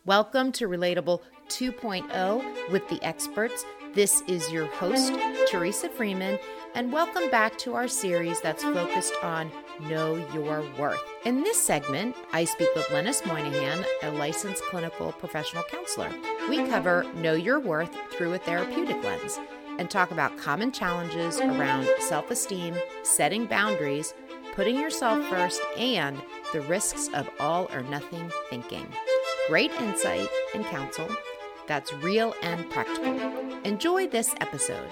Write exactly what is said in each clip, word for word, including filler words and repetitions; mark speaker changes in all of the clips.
Speaker 1: Welcome to Relatable 2.0 with the experts. This is your host, Teresa Freeman, and welcome back to our series that's focused on Know Your Worth. In this segment, I speak with Lennis Moynihan, a licensed clinical professional counselor. We cover Know Your Worth through a therapeutic lens and talk about common challenges around self-esteem, setting boundaries, putting yourself first, and the risks of all or nothing thinking. Great insight and counsel that's real and practical. Enjoy this episode.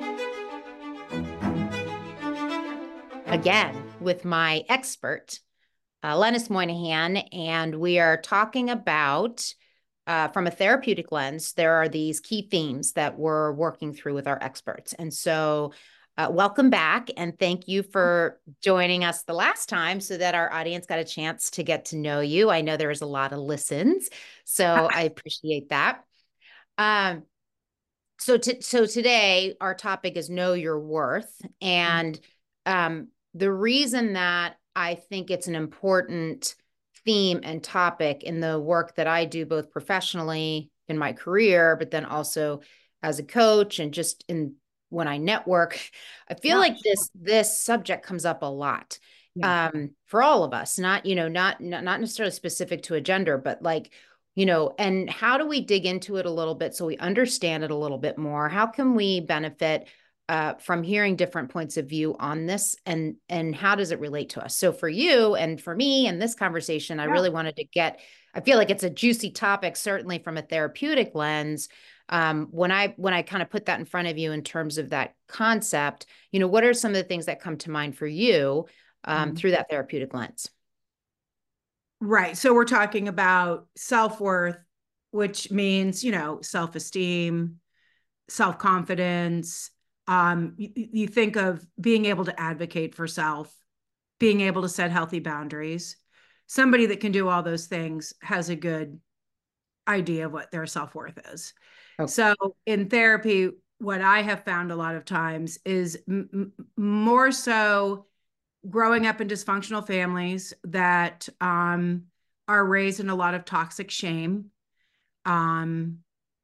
Speaker 1: Again, with my expert, uh, Lennis Moynihan, and we are talking about, uh, from a therapeutic lens, there are these key themes that we're working through with our experts. And so uh, welcome back, and thank you for joining us the last time so that our audience got a chance to get to know you. I know there was a lot of listens, so I appreciate that. Um, so, to, so today our topic is Know Your Worth, and um, the reason that I think it's an important theme and topic in the work that I do, both professionally in my career, but then also as a coach and just in when I network, I feel yeah, like sure. this this subject comes up a lot yeah. um, for all of us. Not you know not not necessarily specific to a gender, but like you know. And how do we dig into it a little bit so we understand it a little bit more? How can we benefit Uh, from hearing different points of view on this, and and how does it relate to us? So for you and for me in this conversation, I yeah. really wanted to get, I feel like it's a juicy topic, certainly from a therapeutic lens. Um, when I when I kind of put that in front of you in terms of that concept, you know, what are some of the things that come to mind for you um, mm-hmm. through that therapeutic lens?
Speaker 2: Right. So we're talking about self-worth, which means, you know, self-esteem, self-confidence. Um, you, you think of being able to advocate for self, being able to set healthy boundaries. Somebody that can do all those things has a good idea of what their self-worth is. Okay. So in therapy, what I have found a lot of times is m- more so growing up in dysfunctional families that um, are raised in a lot of toxic shame. Um,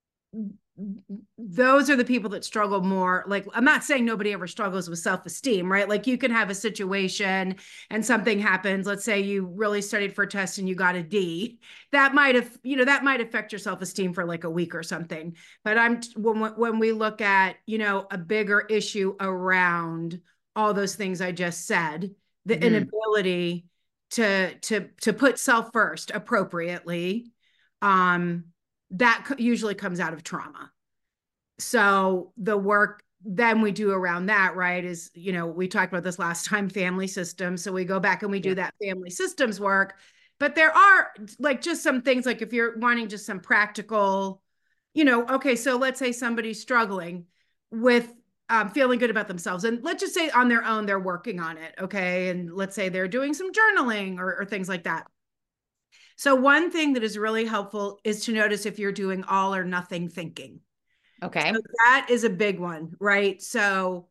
Speaker 2: those are the people that struggle more. Like, I'm not saying nobody ever struggles with self-esteem, right? Like you can have a situation and something happens. Let's say you really studied for a test and you got a D. That might have, you know, that might affect your self-esteem for like a week or something. But I'm, when, when we look at, you know, a bigger issue around all those things I just said, the mm-hmm. inability to, to, to put self first appropriately, um, that usually comes out of trauma. So the work then we do around that, right, is, you know, we talked about this last time, family systems. So we go back and we do yeah. that family systems work. But there are like just some things, like if you're wanting just some practical, you know, okay, so let's say somebody's struggling with um, feeling good about themselves. And let's just say on their own, they're working on it. Okay. And let's say they're doing some journaling or, or things like that. So one thing that is really helpful is to notice if you're doing all or nothing thinking.
Speaker 1: Okay.
Speaker 2: So that is a big one, right? So,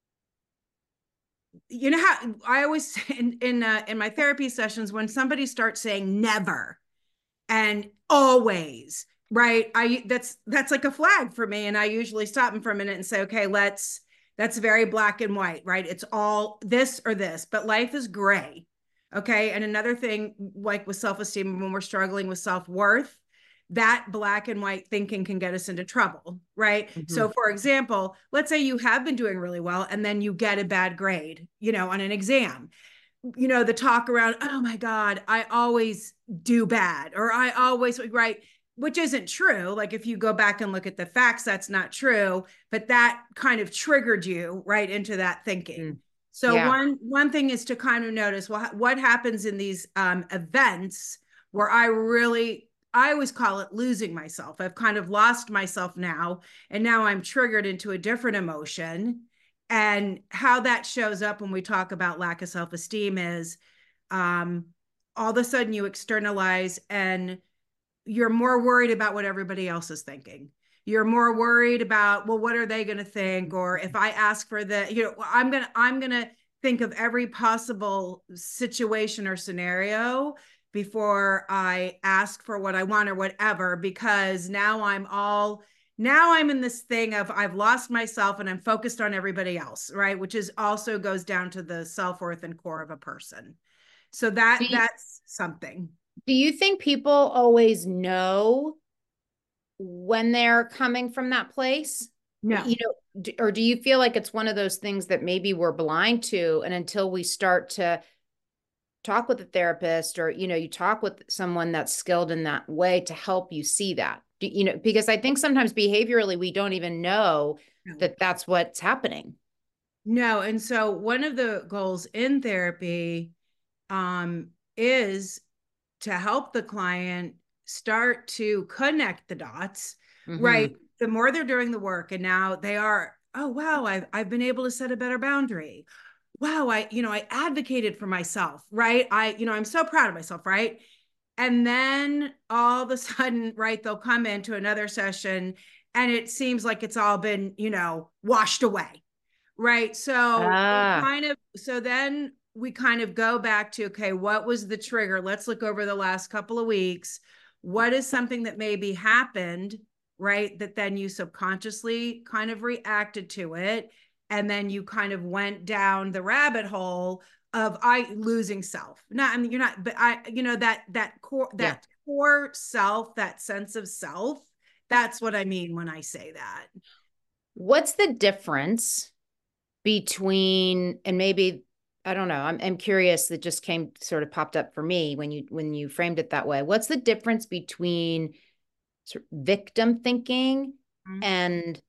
Speaker 2: you know how I always, in, in, uh, in my therapy sessions, when somebody starts saying never and always, right? I, that's, that's like a flag for me. And I usually stop them for a minute and say, okay, let's, that's very black and white, right? It's all this or this, but life is gray. Okay. And another thing, like with self-esteem, when we're struggling with self-worth, that black and white thinking can get us into trouble, right? Mm-hmm. So for example, let's say you have been doing really well and then you get a bad grade, you know, on an exam, you know, the talk around, oh my God, I always do bad, or I always, right? Which isn't true. Like if you go back and look at the facts, that's not true, but that kind of triggered you right into that thinking. Mm. So yeah. one, one thing is to kind of notice, well, what happens in these um, events where I really, I always call it losing myself. I've kind of lost myself now, and now I'm triggered into a different emotion. And how that shows up when we talk about lack of self-esteem is um, all of a sudden you externalize and you're more worried about what everybody else is thinking. You're more worried about, well, what are they going to think? Or if I ask for the, you know, I'm going to, I'm going to think of every possible situation or scenario before I ask for what I want or whatever, because now I'm all, now I'm in this thing of I've lost myself and I'm focused on everybody else, right? Which is also goes down to the self-worth and core of a person. So that
Speaker 1: Do you,
Speaker 2: that's something.
Speaker 1: do you think people always know when they're coming from that place? You
Speaker 2: No.
Speaker 1: know, d- or do you feel like it's one of those things that maybe we're blind to, and until we start to talk with a therapist, or you know, you talk with someone that's skilled in that way to help you see that? Do, you know, because I think sometimes behaviorally we don't even know
Speaker 2: No.
Speaker 1: that that's what's happening.
Speaker 2: No. And so one of the goals in therapy um, is to help the client start to connect the dots, right?
Speaker 1: Mm-hmm.
Speaker 2: The more they're doing the work and now they are, oh, wow, I've, I've been able to set a better boundary. Wow, I, you know, I advocated for myself, right? I, you know, I'm so proud of myself, right? And then all of a sudden, right, they'll come into another session and it seems like it's all been, you know, washed away, right? So we
Speaker 1: Ah,
Speaker 2: kind of, so then we kind of go back to, okay, what was the trigger? Let's look over the last couple of weeks. What is something that maybe happened, right? That then you subconsciously kind of reacted to it. And then you kind of went down the rabbit hole of I losing self. Not, I mean, you're not, but I, you know, that, that core,
Speaker 1: yeah.
Speaker 2: that core self, that sense of self. That's what I mean when I say that.
Speaker 1: What's the difference between, and maybe I don't know, I'm I'm curious, that just came sort of popped up for me when you when you framed it that way. What's the difference between sort of victim thinking and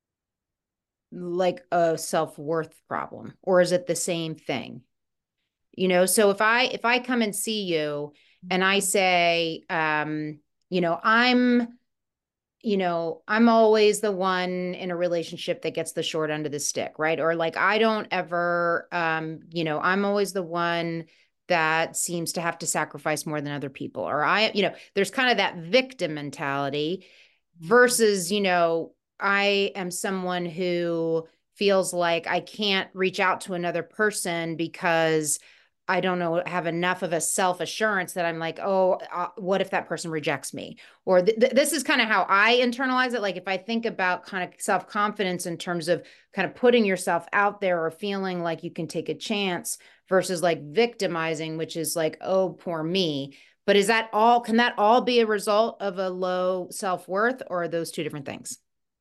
Speaker 1: like a self-worth problem? Or is it the same thing? You know, so if I if I come and see you and I say, um, you know, I'm you know, I'm always the one in a relationship that gets the short end of the stick, right? Or like I don't ever, um, you know, I'm always the one that seems to have to sacrifice more than other people. Or I, you know, there's kind of that victim mentality versus, you know, I am someone who feels like I can't reach out to another person because I don't know, have enough of a self assurance that I'm like, oh, uh, what if that person rejects me? Or th- th- this is kind of how I internalize it. Like if I think about kind of self confidence in terms of kind of putting yourself out there or feeling like you can take a chance versus like victimizing, which is like, oh, poor me. But is that all, can that all be a result of a low self worth, or are those two different things?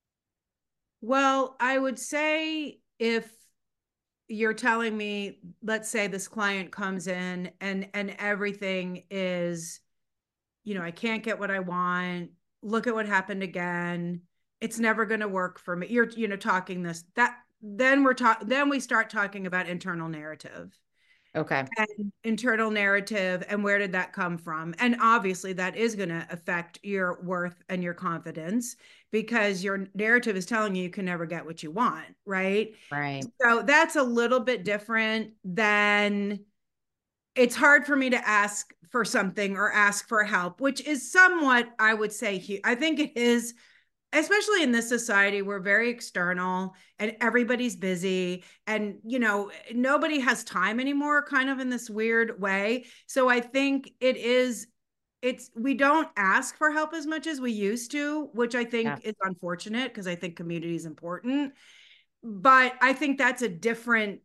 Speaker 2: Well, I would say if you're telling me, let's say this client comes in and and everything is, you know, I can't get what I want. Look at what happened again. It's never going to work for me. You're, you know, talking this that then we're talking then we start talking about internal narrative
Speaker 1: Okay.
Speaker 2: and internal narrative and where did that come from? And obviously that is going to affect your worth and your confidence because your narrative is telling you you can never get what you want, right?
Speaker 1: Right.
Speaker 2: So that's a little bit different than, it's hard for me to ask for something or ask for help, which is somewhat, I would say, I think it is, especially in this society. We're very external and everybody's busy and, you know, nobody has time anymore, kind of in this weird way. So I think it is, it's, we don't ask for help as much as we used to, which I
Speaker 1: Yeah.
Speaker 2: think is unfortunate because I think community is important. But I think that's a different,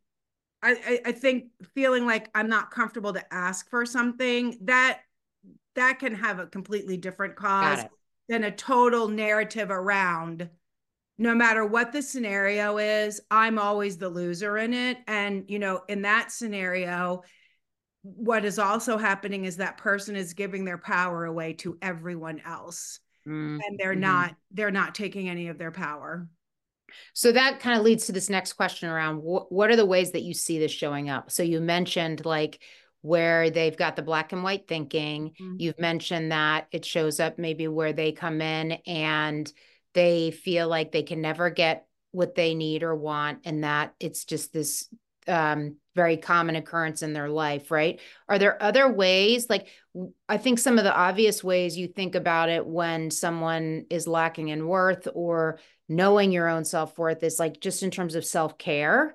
Speaker 2: I, I think feeling like I'm not comfortable to ask for something that that can have a completely different
Speaker 1: Got
Speaker 2: cause
Speaker 1: it.
Speaker 2: than a total narrative around no matter what the scenario is, I'm always the loser in it. And, you know, in that scenario, what is also happening is that person is giving their power away to everyone else. And they're
Speaker 1: Mm-hmm.
Speaker 2: not, they're not taking any of their power.
Speaker 1: So that kind of leads to this next question around wh- what are the ways that you see this showing up? So you mentioned like where they've got the black and white thinking.
Speaker 2: Mm-hmm.
Speaker 1: You've mentioned that it shows up maybe where they come in and they feel like they can never get what they need or want, and that it's just this um, very common occurrence in their life, right? Are there other ways? Like, I think some of the obvious ways you think about it when someone is lacking in worth or knowing your own self-worth is like just in terms of self-care.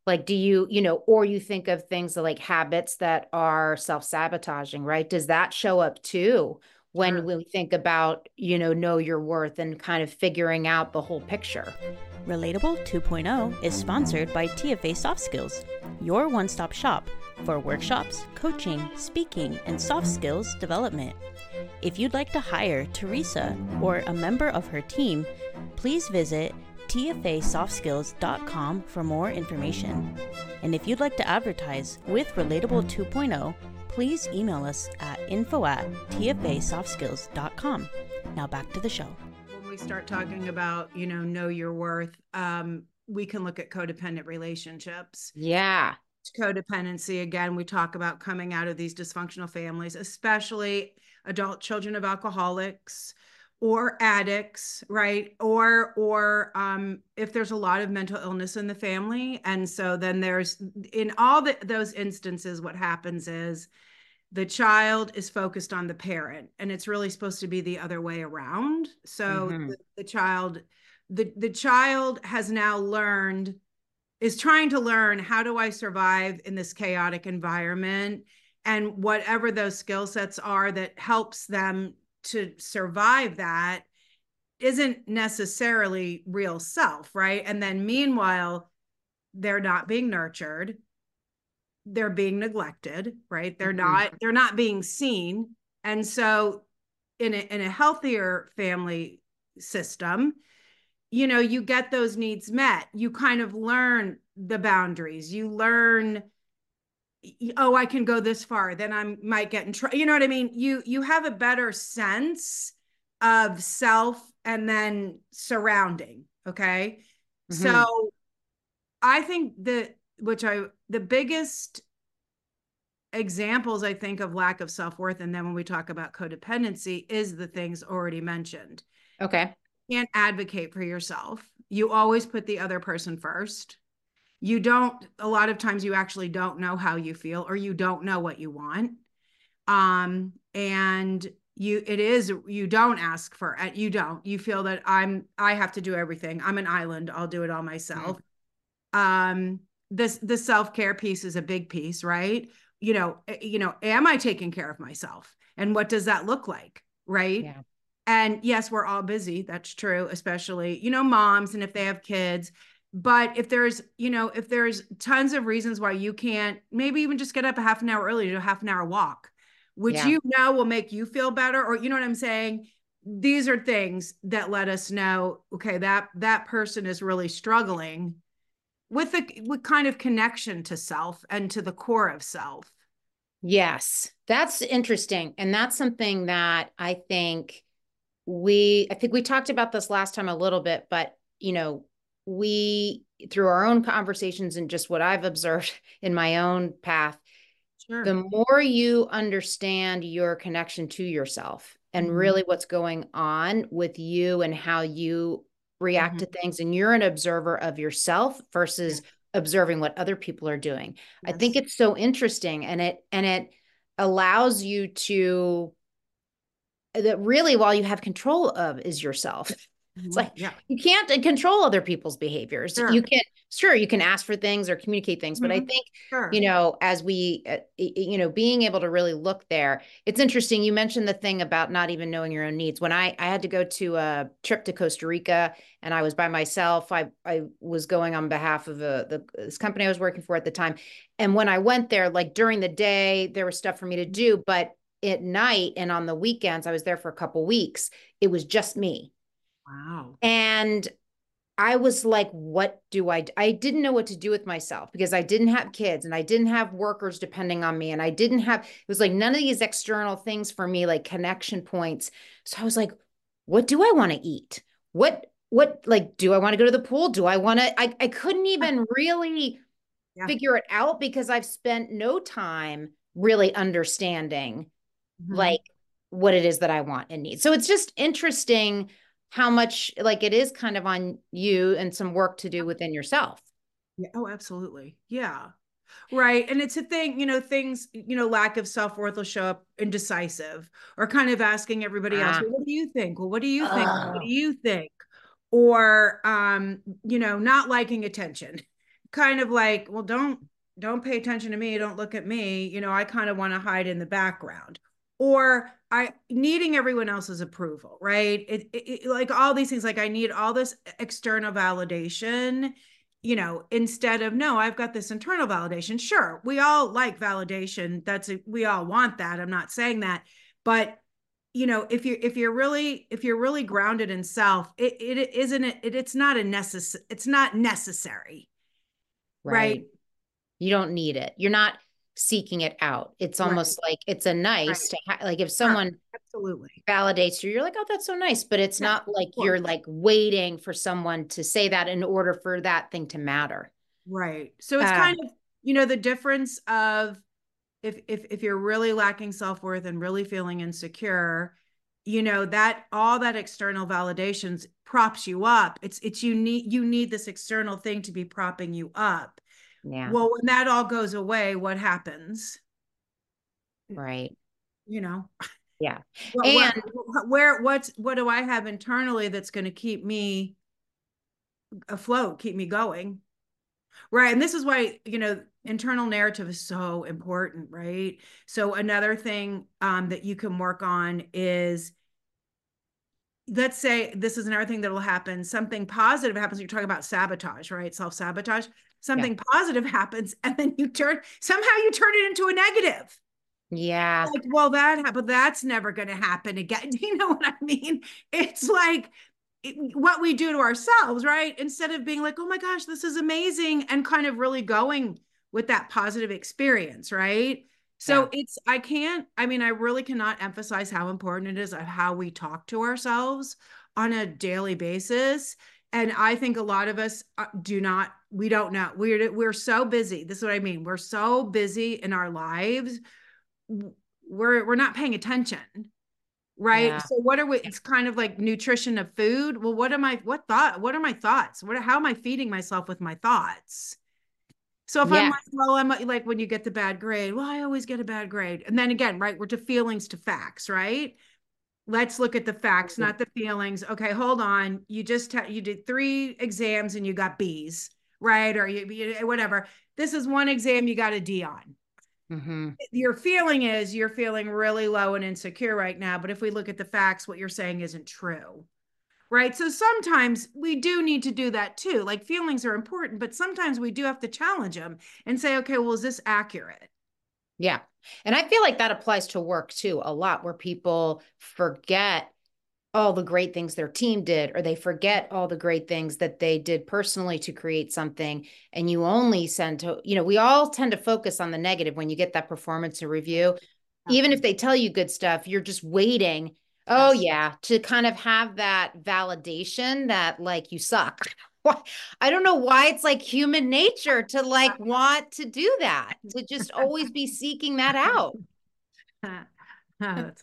Speaker 1: Like, do you, you know, or you think of things like habits that are self-sabotaging, right? Does that show up too when
Speaker 2: Sure.
Speaker 1: we think about, you know, know your worth and kind of figuring out the whole picture?
Speaker 3: Relatable 2.0 is sponsored by T F A Soft Skills, your one-stop shop for workshops, coaching, speaking, and soft skills development. If you'd like to hire Teresa or a member of her team, please visit T F A soft skills dot com for more information. And if you'd like to advertise with Relatable 2.0, please email us at info at T F A soft skills dot com. Now back to the show.
Speaker 2: When we start talking about, you know, know your worth, um, we can look at codependent relationships.
Speaker 1: Yeah.
Speaker 2: Codependency, again, we talk about coming out of these dysfunctional families, especially adult children of alcoholics or addicts, right? Or, or um, if there's a lot of mental illness in the family. And so then there's, in all the, those instances, what happens is the child is focused on the parent, and it's really supposed to be the other way around. So
Speaker 1: Mm-hmm.
Speaker 2: the, the child, the, the child has now learned, is trying to learn, how do I survive in this chaotic environment? And whatever those skill sets are that helps them to survive that isn't necessarily real self, right? And then meanwhile, they're not being nurtured. They're being neglected, right? They're
Speaker 1: Mm-hmm.
Speaker 2: not, they're not being seen. And so in a, in a healthier family system, you know, you get those needs met. You kind of learn the boundaries. You learn, oh, I can go this far, then I might get in trouble. You know what I mean? You you have a better sense of self and then surrounding. Okay.
Speaker 1: Mm-hmm.
Speaker 2: So I think that, which I, the biggest examples, I think, of lack of self-worth, and then when we talk about codependency, is the things already mentioned.
Speaker 1: Okay.
Speaker 2: You can't advocate for yourself. You always put the other person first. You don't, a lot of times you actually don't know how you feel, or you don't know what you want. Um, and you, it is, you don't ask for it. You don't, you feel that I'm, I have to do everything. I'm an island. I'll do it all myself. Mm-hmm. Um, this, the self-care piece is a big piece, right? You know, you know, am I taking care of myself? And what does that look like? Right.
Speaker 1: Yeah.
Speaker 2: And yes, we're all busy. That's true, especially, you know, moms, and if they have kids. But if there's, you know, if there's tons of reasons why you can't, maybe even just get up a half an hour early to do a half an hour walk, which
Speaker 1: Yeah.
Speaker 2: you know will make you feel better. Or, you know what I'm saying? These are things that let us know, okay, that that person is really struggling with a with kind of connection to self and to the core of self.
Speaker 1: Yes, that's interesting. And that's something that I think we, I think we talked about this last time a little bit, but, you know, we, through our own conversations and just what I've observed in my own path,
Speaker 2: Sure.
Speaker 1: the more you understand your connection to yourself and
Speaker 2: Mm-hmm.
Speaker 1: really what's going on with you and how you react mm-hmm. to things, and you're an observer of yourself versus yeah. observing what other people are doing. Yes. I think it's so interesting, and it and it allows you to, that really, while you have control of is yourself. It's like, yeah. you can't control other people's behaviors. Sure. You can, sure, you can ask for things or communicate things, mm-hmm. but I think, sure. you know, as we, uh, you know, being able to really look there, it's interesting. You mentioned the thing about not even knowing your own needs. When I, I had to go to a trip to Costa Rica and I was by myself, I, I was going on behalf of a, the, this company I was working for at the time. And when I went there, like during the day, there was stuff for me to do, but at night and on the weekends, I was there for a couple of weeks. It was just me.
Speaker 2: Wow.
Speaker 1: And I was like, what do I do? I didn't know what to do with myself because I didn't have kids and I didn't have workers depending on me. And I didn't have, it was like none of these external things for me, like connection points. So I was like, what do I want to eat? What, what, like, do I want to go to the pool? Do I want to, I, I couldn't even really yeah. figure it out because I've spent no time really understanding mm-hmm. like what it is that I want and need. So it's just interesting how much, like, it is kind of on you and some work to do within yourself.
Speaker 2: Yeah. Oh, absolutely. Yeah. Right. And it's a thing, you know, things, you know, lack of self-worth will show up indecisive, or kind of asking everybody ah. else, well, what do you think? Well, what do you think? Uh. What do you think? Or, um, you know, not liking attention, kind of like, well, don't don't pay attention to me, don't look at me, you know, I kind of want to hide in the background. Or I needing everyone else's approval, right? It, it, it like all these things, like I need all this external validation, you know, instead of, no, I've got this internal validation. Sure, we all like validation. That's a, we all want that. I'm not saying that, but you know, if you're if you're really if you're really grounded in self, it it isn't it, it's not a necess it's not necessary, right?
Speaker 1: Right. You don't need it. You're not seeking it out. It's
Speaker 2: Right,
Speaker 1: almost like it's a
Speaker 2: right.
Speaker 1: nice to have, like if
Speaker 2: Sure,
Speaker 1: someone
Speaker 2: absolutely.
Speaker 1: validates you, you're like, oh, that's so nice. But it's
Speaker 2: Yeah,
Speaker 1: not like
Speaker 2: of
Speaker 1: you're
Speaker 2: course.
Speaker 1: like waiting for someone to say that in order for that thing to matter.
Speaker 2: Right. So it's
Speaker 1: Uh,
Speaker 2: kind of, you know, the difference of if if if you're really lacking self-worth and really feeling insecure, you know, that all that external validations props you up. It's it's you need you need this external thing to be propping you up.
Speaker 1: yeah,
Speaker 2: Well, when that all goes away, what happens?
Speaker 1: right.
Speaker 2: You know,
Speaker 1: Yeah.
Speaker 2: what what
Speaker 1: And
Speaker 2: where what's what do I have internally that's going to keep me afloat, keep me going? Right. And this is why, you know, internal narrative is so important, right? So another thing um, that you can work on is, let's say this is another thing that will happen. Something positive happens. You're talking about sabotage, right? Self-sabotage.
Speaker 1: yeah.
Speaker 2: Something positive happens, and then you turn, somehow you turn it into a negative.
Speaker 1: Yeah.
Speaker 2: Like, well, that happened. That's never going to happen again. Do you know what I mean? It's like, it, what we do to ourselves, right? Instead of being like, oh my gosh, this is amazing, and kind of really going with that positive experience, right?
Speaker 1: Yeah.
Speaker 2: So it's, I can't, I mean, I really cannot emphasize how important it is of how we talk to ourselves on a daily basis. And I think a lot of us uh, do not, we don't know. We're, we're so busy. This is what I mean. We're so busy in our lives. We're, we're not paying attention, right?
Speaker 1: Yeah.
Speaker 2: So what are we, it's kind of like nutrition of food. Well, what am I, what thought, what are my thoughts? What, how am I feeding myself with my thoughts? So if I'm
Speaker 1: Yeah.
Speaker 2: like, well, I'm like, when you get the bad grade, well, I always get a bad grade. And then again, right, we're to feelings to facts, right? Let's look at the facts, not the feelings. Okay, hold on. You just, you did three exams and you got B's, right? Or you, you whatever. This is one exam you got a D on.
Speaker 1: Mm-hmm.
Speaker 2: Your feeling is you're feeling really low and insecure right now. But if we look at the facts, what you're saying isn't true. Right. So sometimes we do need to do that too. Like feelings are important, but sometimes we do have to challenge them and say, okay, well, is this accurate?
Speaker 1: Yeah. And I feel like that applies to work too, a lot where people forget all the great things their team did, or they forget all the great things that they did personally to create something. And you only send to, you know, we all tend to focus on the negative when you get that performance review. Even if they tell you good stuff, you're just waiting. Oh,
Speaker 2: Yes.
Speaker 1: yeah, to kind of have that validation that like you suck. I don't know why it's like human nature to like want to do that, to just always be seeking that out.
Speaker 2: That's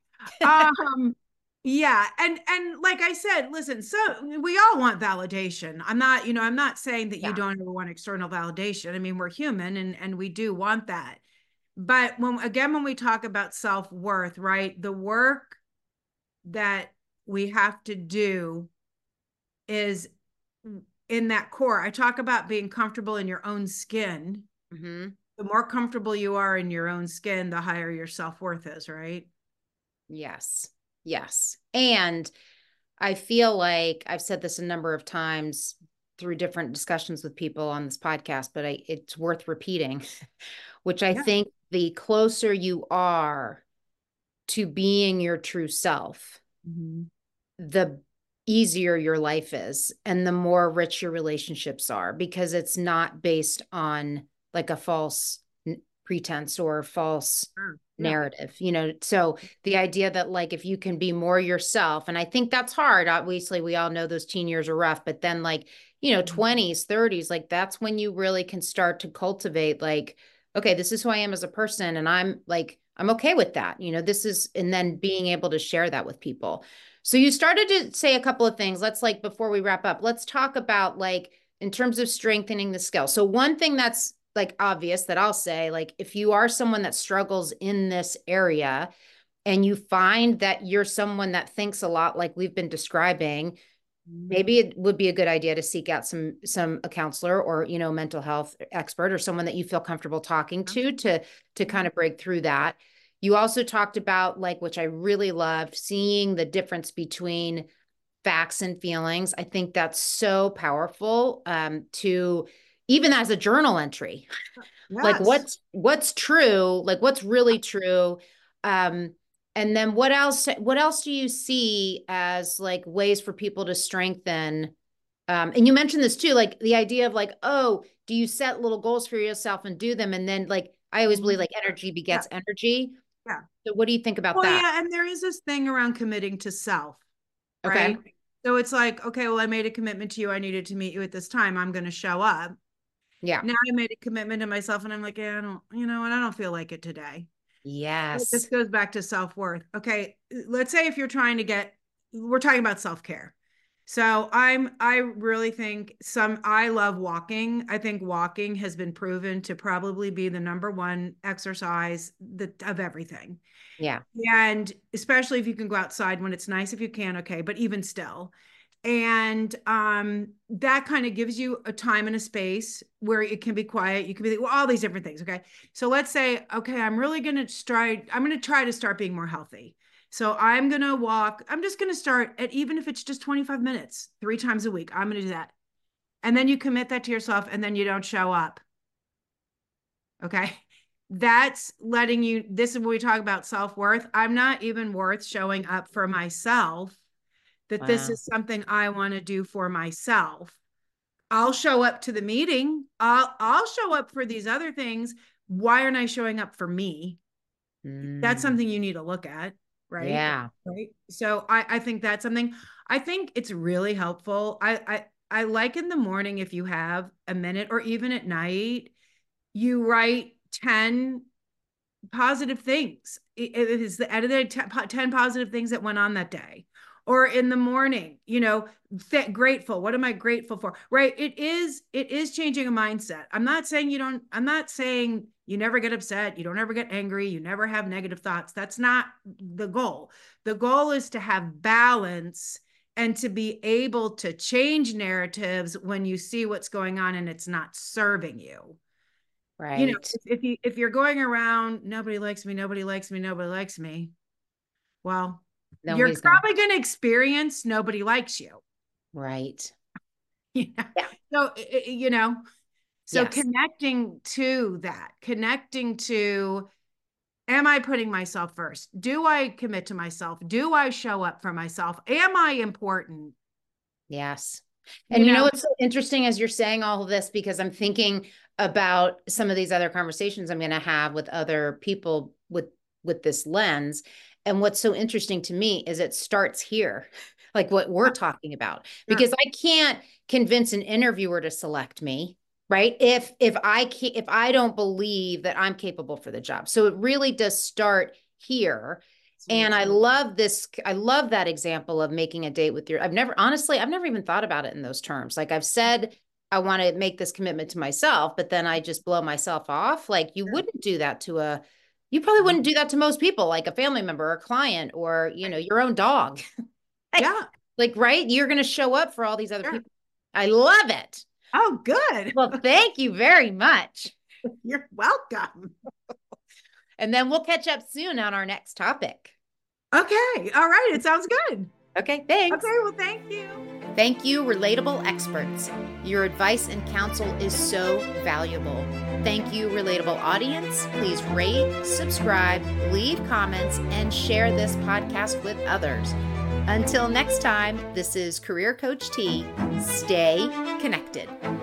Speaker 2: um yeah, and and like I said, listen, so we all want validation. I'm not, you know, I'm not saying that you
Speaker 1: Yeah.
Speaker 2: don't ever want external validation. I mean, we're human, and and we do want that. But when, again, when we talk about self-worth, right, the work that we have to do is in that core. I talk about being comfortable in your own skin.
Speaker 1: Mm-hmm.
Speaker 2: The more comfortable you are in your own skin, the higher your self-worth is, right?
Speaker 1: Yes. Yes. And I feel like I've said this a number of times through different discussions with people on this podcast, but I, it's worth repeating, which I
Speaker 2: Yeah.
Speaker 1: think the closer you are to being your true self,
Speaker 2: Mm-hmm.
Speaker 1: the easier your life is and the more rich your relationships are, because it's not based on like a false pretense or false
Speaker 2: Sure. Yeah.
Speaker 1: narrative, you know. So the idea that like if you can be more yourself, and I think that's hard. Obviously, we all know those teen years are rough, but then like, you know, twenties, thirties, like that's when you really can start to cultivate like, okay, this is who I am as a person, and I'm like, I'm okay with that. You know, this is, and then being able to share that with people. So you started to say a couple of things. Let's like, before we wrap up, let's talk about like in terms of strengthening the skill. So one thing that's like obvious that I'll say, like if you are someone that struggles in this area and you find that you're someone that thinks a lot like we've been describing, maybe it would be a good idea to seek out some, some, a counselor or, you know, mental health expert or someone that you feel comfortable talking to, to, to kind of break through that. You also talked about, like, which I really loved, seeing the difference between facts and feelings. I think that's so powerful, um, to, even as a journal entry,
Speaker 2: Yes.
Speaker 1: like what's, what's true, like what's really true. Um, and then what else, what else do you see as like ways for people to strengthen? Um, and you mentioned this too, like the idea of like, oh, do you set little goals for yourself and do them? And then, like, I always believe like energy begets
Speaker 2: Yeah.
Speaker 1: energy.
Speaker 2: Yeah.
Speaker 1: So what do you think about
Speaker 2: well,
Speaker 1: that?
Speaker 2: Yeah. And there is this thing around committing to self,
Speaker 1: Okay.
Speaker 2: right? So it's like, okay, well, I made a commitment to you. I needed to meet you at this time. I'm going to show up.
Speaker 1: Yeah.
Speaker 2: Now I made a commitment to myself and I'm like, yeah, I don't, you know, and I don't feel like it today.
Speaker 1: Yes.
Speaker 2: This goes back to self-worth. Okay. Let's say if you're trying to get, we're talking about self-care. So I'm, I really think some, I love walking. I think walking has been proven to probably be the number one exercise that, of everything.
Speaker 1: Yeah.
Speaker 2: And especially if you can go outside when it's nice, if you can, okay, but even still. And um, that kind of gives you a time and a space where it can be quiet. You can be, well, all these different things. Okay. So let's say, okay, I'm really going to try, I'm going to try to start being more healthy. So I'm going to walk, I'm just going to start at, even if it's just twenty-five minutes, three times a week, I'm going to do that. And then you commit that to yourself and then you don't show up. Okay. That's letting you, this is when we talk about self-worth. I'm not even worth showing up for myself, that wow. This is something I want to do for myself. I'll show up to the meeting. I'll, I'll show up for these other things. Why aren't I showing up for me? Mm. That's something you need to look at. Right.
Speaker 1: Yeah.
Speaker 2: Right. So I, I think that's something, I think it's really helpful. I, I, I like in the morning, if you have a minute, or even at night, you write ten positive things. It is the edited ten positive things that went on that day. Or in the morning, you know, th- grateful. What am I grateful for? Right. It is, it is changing a mindset. I'm not saying you don't, I'm not saying you never get upset. You don't ever get angry. You never have negative thoughts. That's not the goal. The goal is to have balance and to be able to change narratives when you see what's going on and it's not serving you.
Speaker 1: Right.
Speaker 2: You know, if, if you, if you're going around, nobody likes me, nobody likes me, nobody likes me. Well, Nobody's you're probably going to experience nobody likes you.
Speaker 1: Right.
Speaker 2: Yeah. Yeah. So, you know, so yes. Connecting to that, connecting to, am I putting myself first? Do I commit to myself? Do I show up for myself? Am I important?
Speaker 1: Yes. And you, you know, know what's so interesting as you're saying all of this, because I'm thinking about some of these other conversations I'm going to have with other people with, with this lens. And what's so interesting to me is it starts here, like what we're talking about, because I can't convince an interviewer to select me, right? If, if I can't, if I don't believe that I'm capable for the job. So it really does start here. And I love this. I love that example of making a date with your, I've never, honestly, I've never even thought about it in those terms. Like I've said, I want to make this commitment to myself, but then I just blow myself off. Like you wouldn't do that to a, you probably wouldn't do that to most people, like a family member or a client or, you know, your own dog.
Speaker 2: Yeah.
Speaker 1: Like, right. You're going to show up for all these other sure. people. I love it.
Speaker 2: Oh, good.
Speaker 1: Well, thank you very much.
Speaker 2: You're welcome.
Speaker 1: And then we'll catch up soon on our next topic.
Speaker 2: Okay. All right. It sounds good.
Speaker 1: Okay. Thanks.
Speaker 2: Okay. Well, thank you.
Speaker 1: Thank you, Relatable experts. Your advice and counsel is so valuable. Thank you, Relatable audience. Please rate, subscribe, leave comments, and share this podcast with others. Until next time, this is Career Coach T. Stay connected.